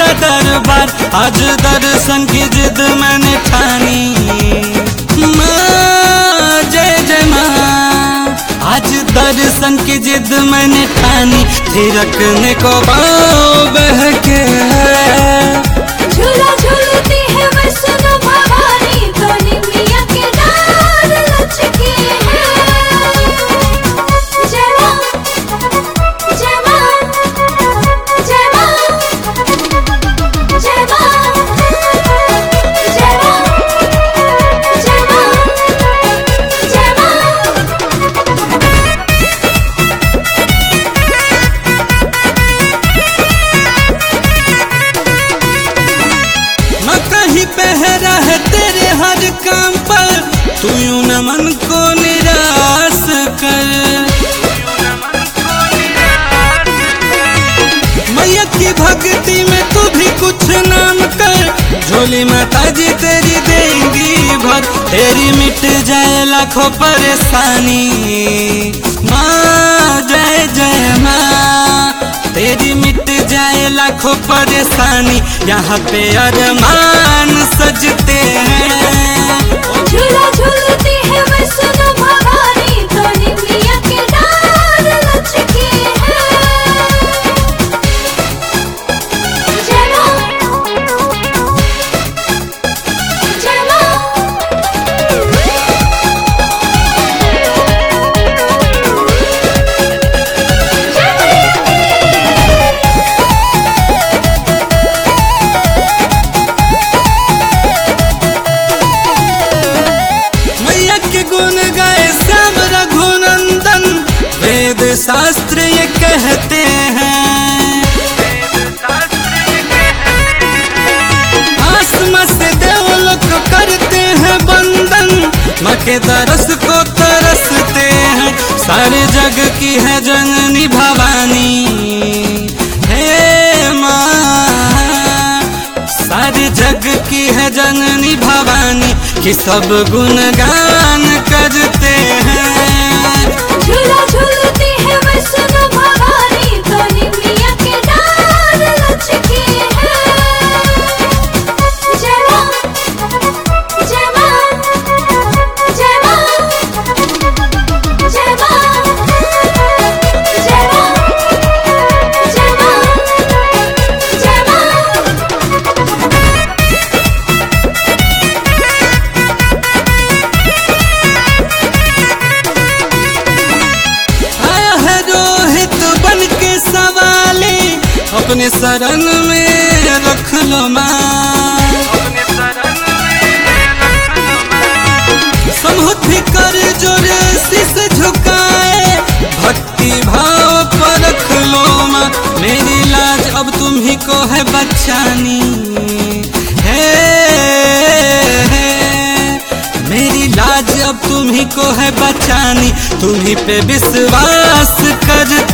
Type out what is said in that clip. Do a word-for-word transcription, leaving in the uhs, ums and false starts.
दरबार, आज दर्शन की जिद मैंने ठानी। माँ जय जय माँ, आज दर्शन की जिद मैंने ठानी। थिरकने को पाँव बहके झूला झूलती है वैष्णो भवानी, तो निमिया के डाल लचके हैं। जय माँ जय माँ जय माँ जय माँ जय माँ जय माँ जय माँ। मैं कहीं पहरा है तेरे हर काम पर, तू यूं न मन को निराश कर। मैया की भक्ति में तू भी कुछ नाम कर, झोली माता जी तेरी देंगी भर। तेरी मिट जाए लाखों परेशानी, माँ जय जय माँ, तेरी मिट जाए लाखों परेशानी। यहाँ पे अरमान सजते हैं। झूला झूलती है वैष्णो भवानी, तो निमिया के डाल लचके हैं। जय माँ जय माँ मैया के गुण गाए श्याम रघुनंदन, वेद शास्त्र ये कहते हैं। आसमां से देवलोक करते हैं बंदन, माँ के दरस को तरसते हैं। सारे जग की है जननी भवानी, हे माँ सारे जग की है जननी भवानी, कि सब गुणगान करते हैं। झूला झूलती है वैष्णो भवानी, तो निमिया के डाल लचके हैं। जय माँ जय माँ जय माँ जय माँ जय माँ जय माँ जय माँ। आया है रोहित बन के सवाले, अपने शरण में रख लो माँ। समूत भी कर जोर शीश झुकाए, भक्ति भाव पर रख लो माँ। मेरी लाज अब तुम ही को है बचानी, है मेरी लाज अब तुम ही को है बचानी। तुम ही पे विश्वास कर